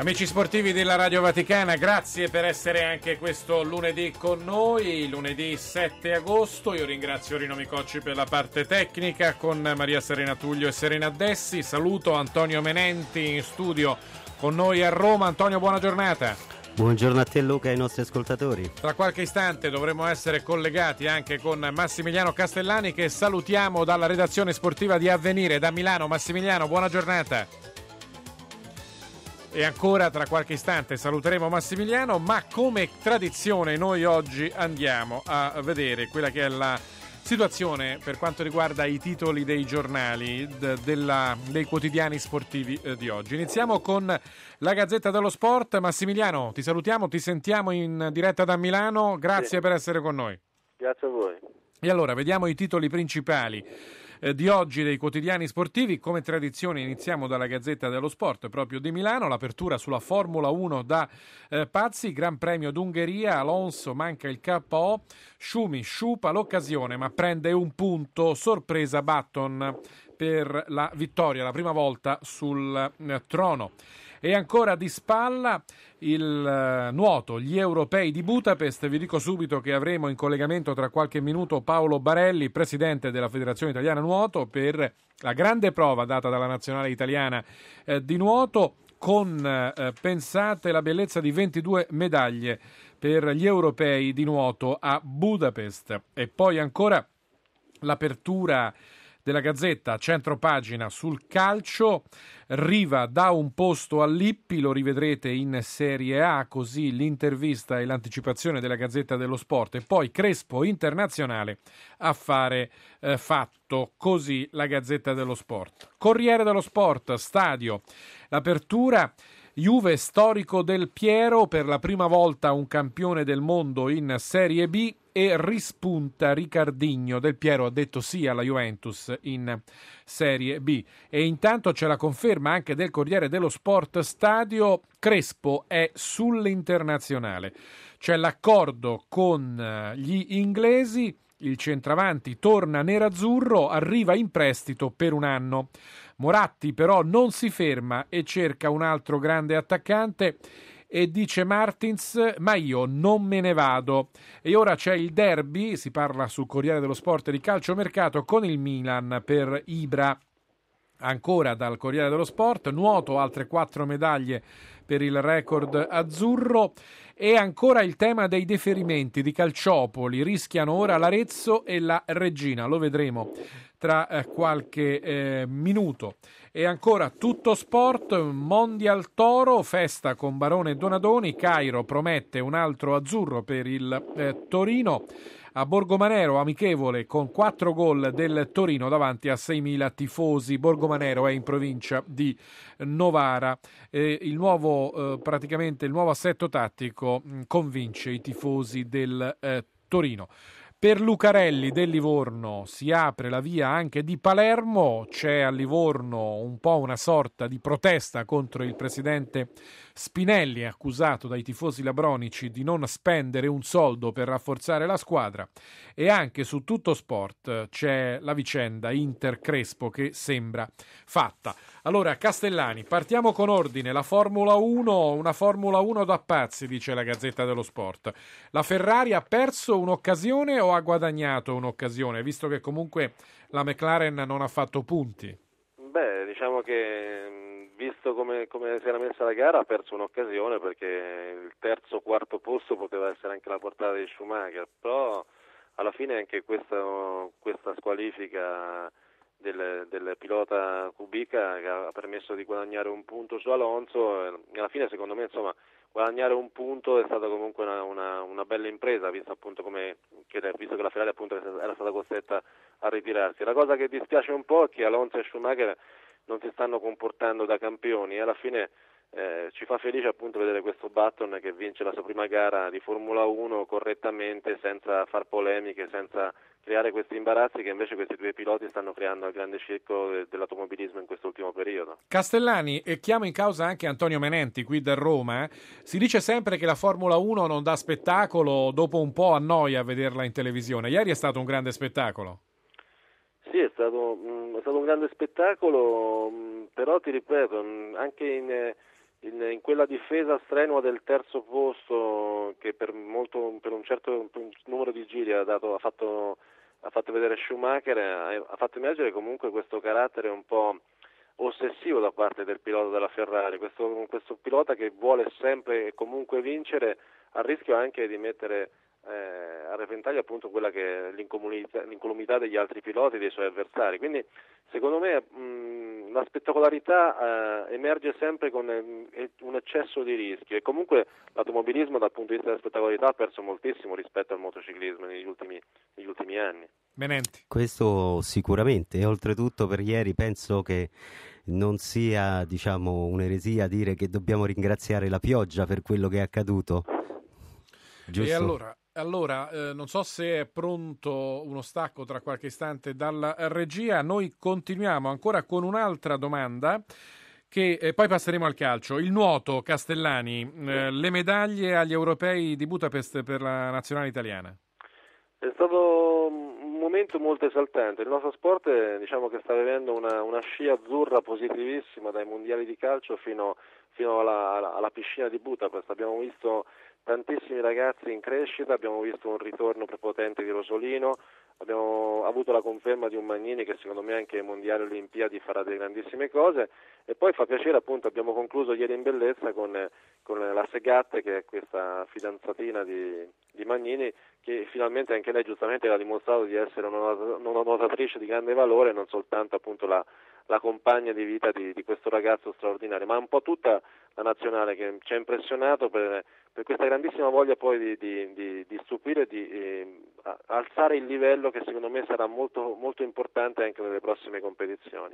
Amici sportivi della Radio Vaticana, grazie per essere anche questo lunedì con noi, lunedì 7 agosto. Io ringrazio Rino Micocci per la parte tecnica con Maria Serena Tullio e Serena Dessi. Saluto Antonio Menenti in studio con noi a Roma. Antonio, buona giornata. Buongiorno a te Luca e ai nostri ascoltatori. Tra qualche istante dovremo essere collegati anche con Massimiliano Castellani, che salutiamo dalla redazione sportiva di Avvenire da Milano. Massimiliano, buona giornata. E ancora tra qualche istante saluteremo Massimiliano, ma come tradizione noi oggi andiamo a vedere quella che è la situazione per quanto riguarda i titoli dei giornali dei quotidiani sportivi di oggi. Iniziamo con la Gazzetta dello Sport. Massimiliano, ti salutiamo, ti sentiamo in diretta da Milano, grazie per essere con noi. Grazie a voi. E allora vediamo i titoli principali di oggi dei quotidiani sportivi. Come tradizione iniziamo dalla Gazzetta dello Sport proprio di Milano, l'apertura sulla Formula 1 da pazzi, Gran Premio d'Ungheria, Alonso manca il KO, Schumi sciupa l'occasione ma prende un punto, sorpresa Button per la vittoria, la prima volta sul trono. E ancora di spalla il nuoto, gli europei di Budapest. Vi dico subito che avremo in collegamento tra qualche minuto Paolo Barelli, presidente della Federazione Italiana Nuoto, per la grande prova data dalla nazionale italiana di nuoto, con, pensate, la bellezza di 22 medaglie per gli europei di nuoto a Budapest. E poi ancora l'apertura della Gazzetta a centropagina sul calcio. Riva dà un posto a Lippi, lo rivedrete in Serie A, così l'intervista e l'anticipazione della Gazzetta dello Sport. E poi Crespo internazionale, affare fatto, così la Gazzetta dello Sport. Corriere dello Sport, stadio, l'apertura, Juve storico del Piero, per la prima volta un campione del mondo in Serie B, e rispunta Ricardinho. Del Piero ha detto sì alla Juventus in Serie B. E intanto c'è la conferma anche del Corriere dello Sport stadio, Crespo è sull'internazionale. C'è l'accordo con gli inglesi, il centravanti torna nerazzurro, arriva in prestito per un anno. Moratti però non si ferma e cerca un altro grande attaccante. E dice Martins, ma io non me ne vado. E ora c'è il derby, si parla sul Corriere dello Sport di calciomercato, con il Milan per Ibra. Ancora dal Corriere dello Sport, nuoto, altre 4 medaglie per il record azzurro. E ancora il tema dei deferimenti di Calciopoli, rischiano ora l'Arezzo e la Reggina, lo vedremo tra qualche minuto. E ancora tutto sport, Mondial Toro, festa con Barone e Donadoni, Cairo promette un altro azzurro per il Torino. A Borgomanero amichevole con 4 gol del Torino davanti a 6.000 tifosi. Borgomanero è in provincia di Novara. Il nuovo assetto tattico convince i tifosi del Torino. Per Lucarelli del Livorno si apre la via anche di Palermo, c'è a Livorno un po' una sorta di protesta contro il presidente Spinelli, accusato dai tifosi labronici di non spendere un soldo per rafforzare la squadra. E anche su tutto sport c'è la vicenda Inter-Crespo che sembra fatta. Allora Castellani, partiamo con ordine, la Formula 1, una Formula 1 da pazzi, dice la Gazzetta dello Sport. La Ferrari ha perso un'occasione o ha guadagnato un'occasione, visto che comunque la McLaren non ha fatto punti? Beh, diciamo che visto come si era messa la gara ha perso un'occasione, perché il terzo, quarto posto poteva essere anche la portata di Schumacher, però alla fine anche questa squalifica del pilota Kubica, che ha permesso di guadagnare un punto su Alonso, e alla fine secondo me insomma guadagnare un punto è stata comunque una bella impresa, visto che la Ferrari appunto era stata costretta a ritirarsi. La cosa che dispiace un po' è che Alonso e Schumacher non si stanno comportando da campioni, e alla fine ci fa felice appunto vedere questo Button che vince la sua prima gara di Formula 1 correttamente, senza far polemiche, senza creare questi imbarazzi che invece questi due piloti stanno creando al grande circo dell'automobilismo in questo ultimo periodo. Castellani, e chiamo in causa anche Antonio Menenti qui da Roma. Si dice sempre che la Formula 1 non dà spettacolo, dopo un po' annoia a vederla in televisione. Ieri è stato un grande spettacolo. Sì, è stato un grande spettacolo, però ti ripeto, anche in quella difesa strenua del terzo posto che per un certo numero di giri ha fatto vedere Schumacher, ha fatto emergere comunque questo carattere un po' ossessivo da parte del pilota della Ferrari, questo pilota che vuole sempre e comunque vincere, a rischio anche di mettere a repentaglio appunto quella che è l'incolumità degli altri piloti, dei suoi avversari. Quindi secondo me la spettacolarità emerge sempre con un eccesso di rischio, e comunque l'automobilismo dal punto di vista della spettacolarità ha perso moltissimo rispetto al motociclismo negli ultimi anni. Menenti. Questo sicuramente, e oltretutto per ieri penso che non sia, diciamo, un'eresia dire che dobbiamo ringraziare la pioggia per quello che è accaduto. Giusto? E allora non so se è pronto uno stacco tra qualche istante dalla regia. Noi continuiamo ancora con un'altra domanda che poi passeremo al calcio. Il nuoto, Castellani, le medaglie agli europei di Budapest per la nazionale italiana. È stato un momento molto esaltante. Il nostro sport diciamo che sta vivendo una scia azzurra positivissima dai mondiali di calcio fino alla piscina di Budapest. Abbiamo visto tantissimi ragazzi in crescita, abbiamo visto un ritorno prepotente di Rosolino, abbiamo avuto la conferma di un Magnini che secondo me anche ai mondiali olimpiadi farà delle grandissime cose, e poi fa piacere appunto, abbiamo concluso ieri in bellezza con la Segatte, che è questa fidanzatina di Magnini, che finalmente anche lei giustamente ha dimostrato di essere una nuotatrice di grande valore, non soltanto appunto la compagna di vita di questo ragazzo straordinario, ma un po' tutta la nazionale che ci ha impressionato per questa grandissima voglia poi di stupire, di alzare il livello, che secondo me sarà molto, molto importante anche nelle prossime competizioni.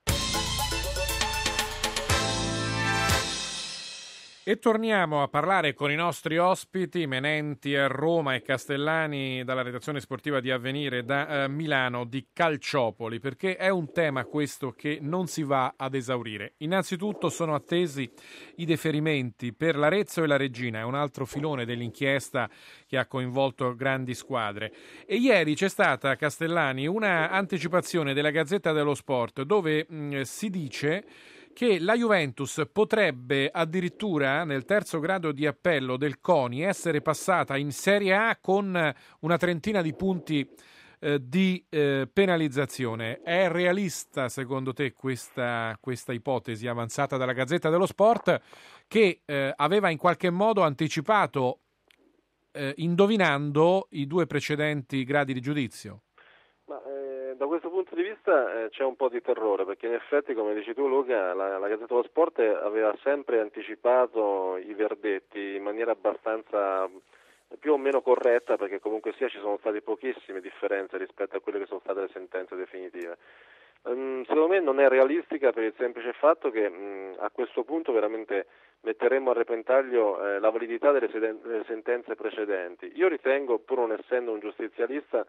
E torniamo a parlare con i nostri ospiti, Menenti a Roma e Castellani dalla redazione sportiva di Avvenire da Milano, di Calciopoli, perché è un tema questo che non si va ad esaurire. Innanzitutto sono attesi i deferimenti per l'Arezzo e la Regina, è un altro filone dell'inchiesta che ha coinvolto grandi squadre. E ieri c'è stata, Castellani, una anticipazione della Gazzetta dello Sport dove si dice che la Juventus potrebbe addirittura nel terzo grado di appello del CONI essere passata in Serie A con una trentina di punti di penalizzazione. È realista secondo te questa ipotesi avanzata dalla Gazzetta dello Sport, che aveva in qualche modo anticipato indovinando i due precedenti gradi di giudizio? Da questo punto di vista c'è un po' di terrore, perché in effetti, come dici tu Luca, la Gazzetta dello Sport aveva sempre anticipato i verdetti in maniera abbastanza più o meno corretta, perché comunque sia ci sono state pochissime differenze rispetto a quelle che sono state le sentenze definitive. Secondo me non è realistica per il semplice fatto che a questo punto veramente metteremo a repentaglio la validità delle sentenze precedenti. Io ritengo, pur non essendo un giustizialista,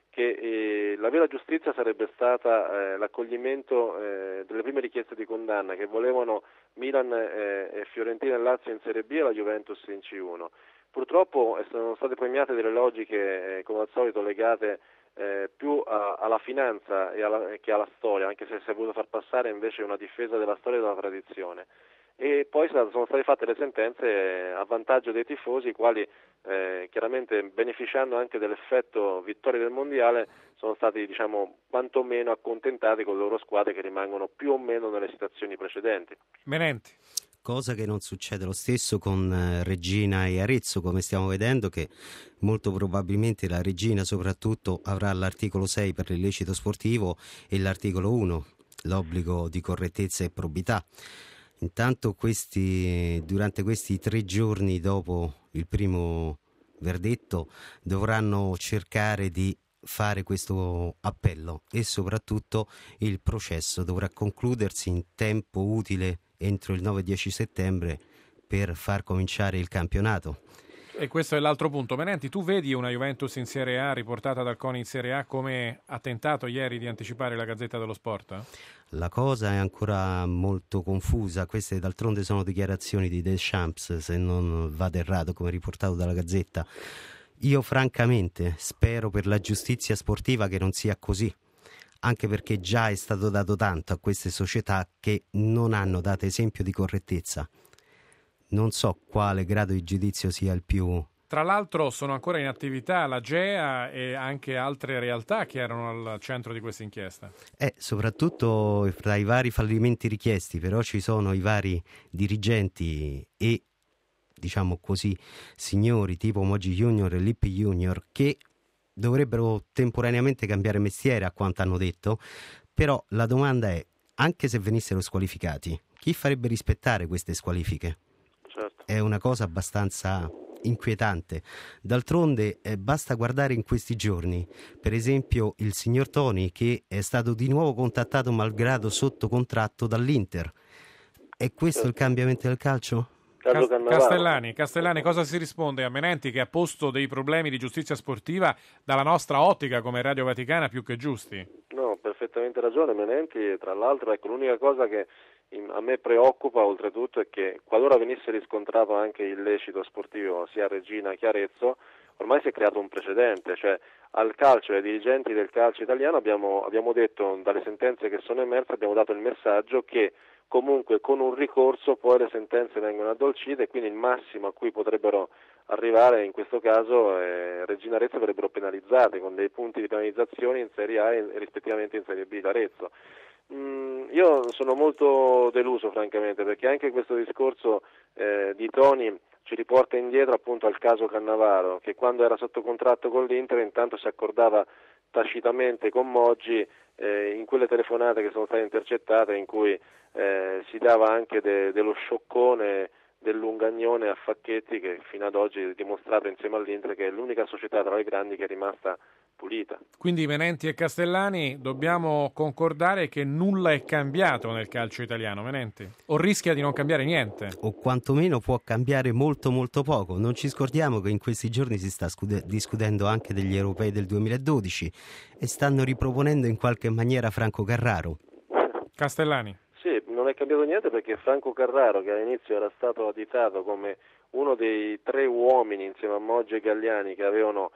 che la vera giustizia sarebbe stata l'accoglimento delle prime richieste di condanna che volevano Milan e Fiorentina e Lazio in Serie B e la Juventus in C1. Purtroppo sono state premiate delle logiche come al solito legate più alla finanza che alla storia, anche se si è voluto far passare invece una difesa della storia e della tradizione. E poi sono state fatte le sentenze a vantaggio dei tifosi, i quali chiaramente, beneficiando anche dell'effetto vittoria del mondiale, sono stati quantomeno accontentati con le loro squadre che rimangono più o meno nelle situazioni precedenti. Menenti. Cosa che non succede lo stesso con Regina e Arezzo, come stiamo vedendo, che molto probabilmente la Regina soprattutto avrà l'articolo 6 per l'illecito sportivo e l'articolo 1, l'obbligo di correttezza e probità. Intanto durante questi 3 giorni dopo il primo verdetto dovranno cercare di fare questo appello e soprattutto il processo dovrà concludersi in tempo utile entro il 9-10 settembre per far cominciare il campionato. E questo è l'altro punto. Menenti, tu vedi una Juventus in Serie A riportata dal CONI in Serie A come ha tentato ieri di anticipare la Gazzetta dello Sport? La cosa è ancora molto confusa, queste d'altronde sono dichiarazioni di Deschamps, se non vado errato, come riportato dalla Gazzetta. Io francamente spero per la giustizia sportiva che non sia così, anche perché già è stato dato tanto a queste società che non hanno dato esempio di correttezza. non so quale grado di giudizio sia il più. Tra l'altro sono ancora in attività la GEA e anche altre realtà che erano al centro di questa inchiesta. Soprattutto tra i vari fallimenti richiesti, però ci sono i vari dirigenti e, diciamo così, signori tipo Mogi Junior e Lippi Junior che dovrebbero temporaneamente cambiare mestiere, a quanto hanno detto, però la domanda è, anche se venissero squalificati, chi farebbe rispettare queste squalifiche? Certo. È una cosa abbastanza inquietante. D'altronde basta guardare in questi giorni, per esempio il signor Toni, che è stato di nuovo contattato malgrado sotto contratto dall'Inter. È questo il cambiamento del calcio? Castellani, cosa si risponde a Menenti, che ha posto dei problemi di giustizia sportiva dalla nostra ottica come Radio Vaticana più che giusti? No, perfettamente ragione Menenti, tra l'altro l'unica cosa che a me preoccupa oltretutto è che qualora venisse riscontrato anche illecito sportivo sia a Regina che a Arezzo, ormai si è creato un precedente, cioè al calcio e ai dirigenti del calcio italiano abbiamo detto, dalle sentenze che sono emerse, abbiamo dato il messaggio che comunque con un ricorso poi le sentenze vengono addolcite e quindi il massimo a cui potrebbero arrivare in questo caso Regina e Arezzo verrebbero penalizzate con dei punti di penalizzazione in Serie A e rispettivamente in Serie B d'Arezzo. Io sono molto deluso francamente, perché anche questo discorso di Toni ci riporta indietro appunto al caso Cannavaro, che quando era sotto contratto con l'Inter intanto si accordava tacitamente con Moggi in quelle telefonate che sono state intercettate, in cui si dava anche dello scioccone, del lungagnone a Facchetti, che fino ad oggi è dimostrato insieme all'Inter che è l'unica società tra le grandi che è rimasta pulita. Quindi Menenti e Castellani, dobbiamo concordare che nulla è cambiato nel calcio italiano, Menenti? O rischia di non cambiare niente? O quantomeno può cambiare molto molto poco. Non ci scordiamo che in questi giorni si sta discutendo anche degli europei del 2012 e stanno riproponendo in qualche maniera Franco Carraro. Castellani? Sì, non è cambiato niente, perché Franco Carraro, che all'inizio era stato additato come uno dei 3 uomini insieme a Moggi e Galliani che avevano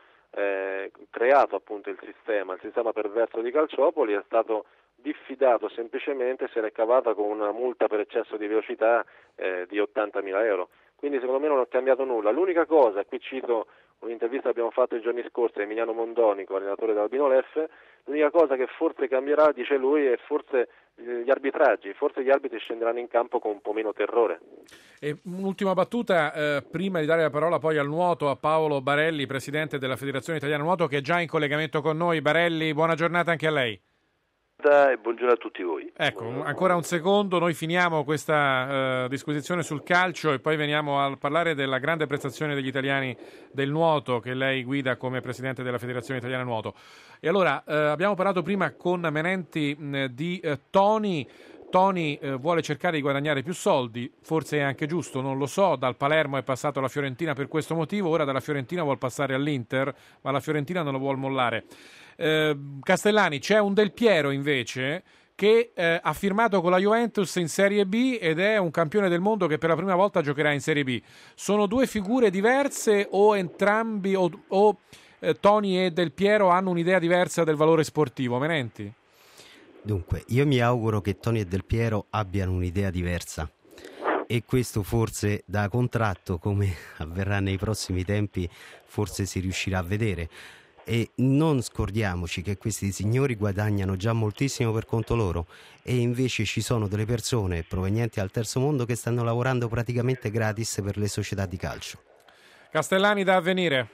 creato appunto il sistema perverso di Calciopoli, è stato diffidato semplicemente, se l'è cavata con una multa per eccesso di velocità di 80.000 euro. Quindi secondo me non è cambiato nulla. L'unica cosa, qui cito un'intervista che abbiamo fatto i giorni scorsi a Emiliano Mondonico, allenatore dell'Albino Leffe, l'unica cosa che forse cambierà, dice lui, è forse gli arbitraggi, forse gli arbitri scenderanno in campo con un po' meno terrore. E un'ultima battuta, prima di dare la parola poi al nuoto, a Paolo Barelli, presidente della Federazione Italiana Nuoto, che è già in collegamento con noi. Barelli, buona giornata anche a lei. E buongiorno a tutti voi. Ecco, ancora un secondo, noi finiamo questa disquisizione sul calcio e poi veniamo a parlare della grande prestazione degli italiani del nuoto che lei guida come presidente della Federazione Italiana Nuoto. E allora, abbiamo parlato prima con Menenti di Toni. Toni vuole cercare di guadagnare più soldi, forse è anche giusto, non lo so, dal Palermo è passato alla Fiorentina per questo motivo, ora dalla Fiorentina vuol passare all'Inter, ma la Fiorentina non lo vuol mollare. Castellani, c'è un Del Piero invece che ha firmato con la Juventus in Serie B ed è un campione del mondo che per la prima volta giocherà in Serie B. Sono 2 figure diverse o entrambi o Toni e Del Piero hanno un'idea diversa del valore sportivo? Menenti? Dunque, io mi auguro che Toni e Del Piero abbiano un'idea diversa e questo forse da contratto, come avverrà nei prossimi tempi, forse si riuscirà a vedere. E non scordiamoci che questi signori guadagnano già moltissimo per conto loro e invece ci sono delle persone provenienti dal terzo mondo che stanno lavorando praticamente gratis per le società di calcio. Castellani, da Avvenire.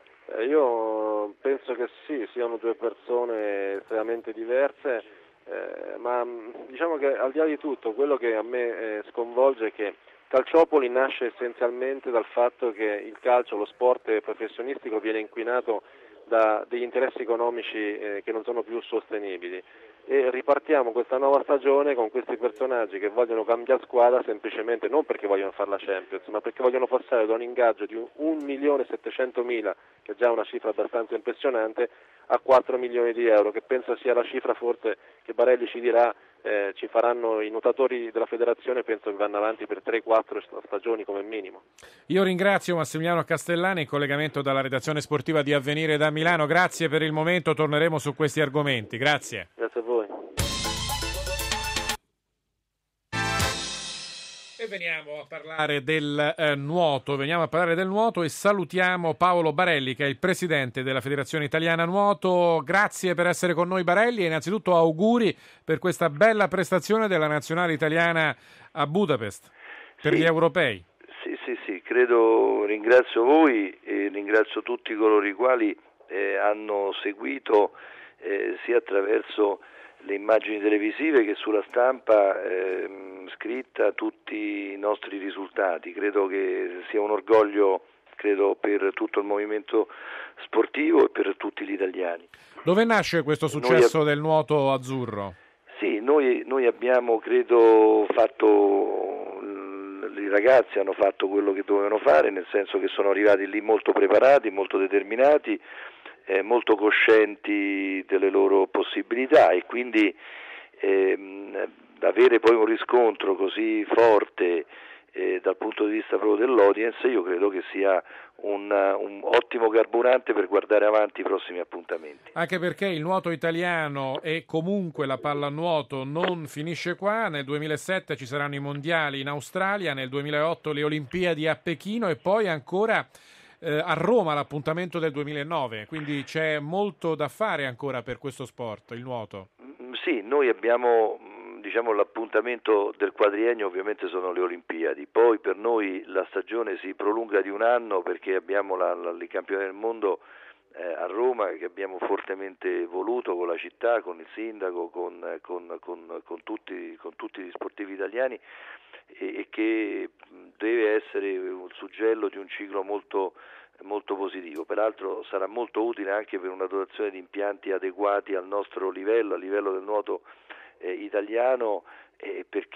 Io penso che sì, siano 2 persone estremamente diverse, ma diciamo che al di là di tutto quello che a me sconvolge è che Calciopoli nasce essenzialmente dal fatto che il calcio, lo sport professionistico, viene inquinato da degli interessi economici che non sono più sostenibili e ripartiamo questa nuova stagione con questi personaggi che vogliono cambiare squadra semplicemente non perché vogliono fare la Champions, ma perché vogliono passare da un ingaggio di 1.700.000, che è già una cifra abbastanza impressionante, a 4 milioni di euro, che penso sia la cifra forse che Barelli ci dirà ci faranno i nuotatori della federazione, penso che vanno avanti per 3-4 stagioni come minimo. Io ringrazio Massimiliano Castellani in collegamento dalla redazione sportiva di Avvenire da Milano. Grazie per il momento, torneremo su questi argomenti. Grazie. Grazie a voi. E veniamo a parlare del nuoto e salutiamo Paolo Barelli, che è il presidente della Federazione Italiana Nuoto. Grazie per essere con noi, Barelli, e innanzitutto auguri per questa bella prestazione della nazionale italiana a Budapest per gli europei. Sì, ringrazio voi e ringrazio tutti coloro i quali hanno seguito sia attraverso le immagini televisive che sulla stampa scritta tutti i nostri risultati. Credo che sia un orgoglio per tutto il movimento sportivo e per tutti gli italiani. Dove nasce questo successo del nuoto azzurro? Sì, noi abbiamo fatto, i ragazzi hanno fatto quello che dovevano fare, nel senso che sono arrivati lì molto preparati, molto determinati, molto coscienti delle loro possibilità, e quindi avere poi un riscontro così forte dal punto di vista proprio dell'audience, io credo che sia un ottimo carburante per guardare avanti i prossimi appuntamenti. Anche perché il nuoto italiano e comunque la pallanuoto non finisce qua. Nel 2007 ci saranno i mondiali in Australia, nel 2008 le Olimpiadi a Pechino e poi ancora a Roma l'appuntamento del 2009, quindi c'è molto da fare ancora per questo sport, il nuoto. Sì, noi abbiamo l'appuntamento del quadriennio ovviamente sono le Olimpiadi, poi per noi la stagione si prolunga di un anno perché abbiamo i campioni del mondo a Roma, che abbiamo fortemente voluto con la città, con il sindaco, con tutti gli sportivi italiani, e che deve essere un suggello di un ciclo molto positivo. Peraltro sarà molto utile anche per una dotazione di impianti adeguati al nostro livello, a livello del nuoto italiano, perché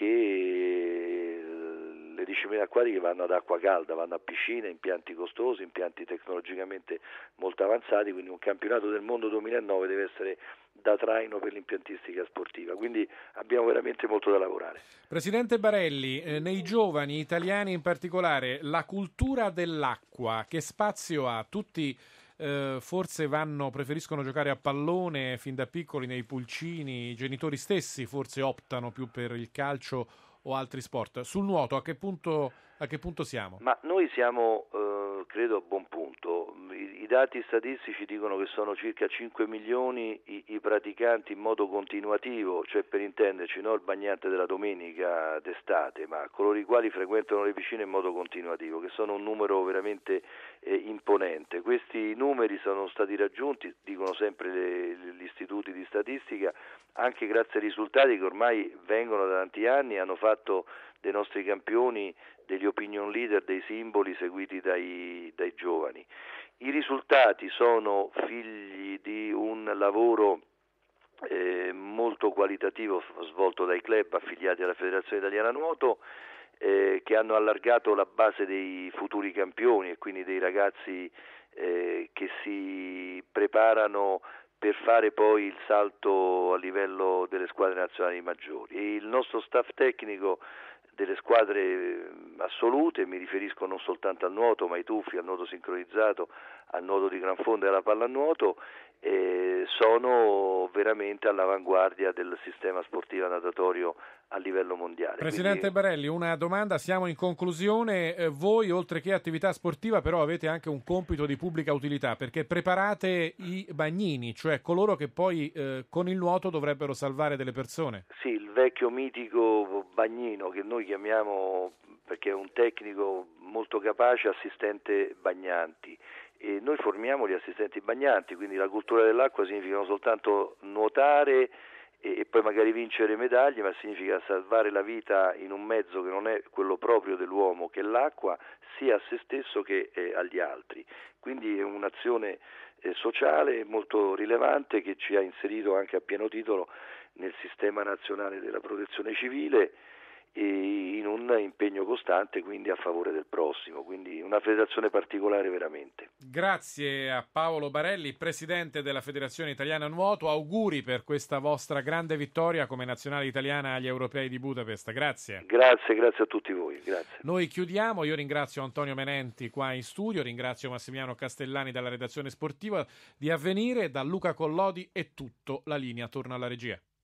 le discipline acquatiche vanno ad acqua calda, vanno a piscine, impianti costosi, impianti tecnologicamente molto avanzati, quindi un campionato del mondo 2009 deve essere da traino per l'impiantistica sportiva, quindi abbiamo veramente molto da lavorare. Presidente Barelli, nei giovani italiani in particolare, la cultura dell'acqua che spazio ha? Tutti forse preferiscono giocare a pallone fin da piccoli nei pulcini, i genitori stessi forse optano più per il calcio o altri sport. Sul nuoto a che punto siamo? Ma noi siamo credo a buon punto. I dati statistici dicono che sono circa 5 milioni i praticanti in modo continuativo, cioè per intenderci non il bagnante della domenica d'estate, ma coloro i quali frequentano le piscine in modo continuativo, che sono un numero veramente imponente. Questi numeri sono stati raggiunti, dicono sempre gli istituti di statistica, anche grazie ai risultati che ormai vengono da tanti anni, hanno fatto dei nostri campioni degli opinion leader, dei simboli seguiti dai giovani. I risultati sono figli di un lavoro molto qualitativo svolto dai club affiliati alla Federazione Italiana Nuoto, che hanno allargato la base dei futuri campioni e quindi dei ragazzi che si preparano per fare poi il salto a livello delle squadre nazionali maggiori. E il nostro staff tecnico delle squadre assolute, mi riferisco non soltanto al nuoto, ma ai tuffi, al nuoto sincronizzato, al nuoto di gran fondo e alla pallanuoto, sono veramente all'avanguardia del sistema sportivo natatorio a livello mondiale. Presidente Barelli, una domanda, siamo in conclusione. Voi, oltre che attività sportiva, però avete anche un compito di pubblica utilità, perché preparate i bagnini, cioè coloro che poi con il nuoto dovrebbero salvare delle persone. Sì, il vecchio mitico bagnino, che noi chiamiamo, perché è un tecnico molto capace, assistente bagnanti. E noi formiamo gli assistenti bagnanti, quindi la cultura dell'acqua significa non soltanto nuotare e poi magari vincere medaglie, ma significa salvare la vita in un mezzo che non è quello proprio dell'uomo, che è l'acqua, sia a se stesso che agli altri. Quindi è un'azione sociale molto rilevante che ci ha inserito anche a pieno titolo nel sistema nazionale della protezione civile e in un impegno costante quindi a favore del prossimo, quindi una federazione particolare veramente. Grazie a Paolo Barelli, presidente della Federazione Italiana Nuoto, auguri per questa vostra grande vittoria come nazionale italiana agli Europei di Budapest. Grazie a tutti voi. Grazie. Noi chiudiamo, io ringrazio Antonio Menenti qua in studio, ringrazio Massimiliano Castellani dalla redazione sportiva di Avvenire, da Luca Collodi è tutto, la linea torna alla regia.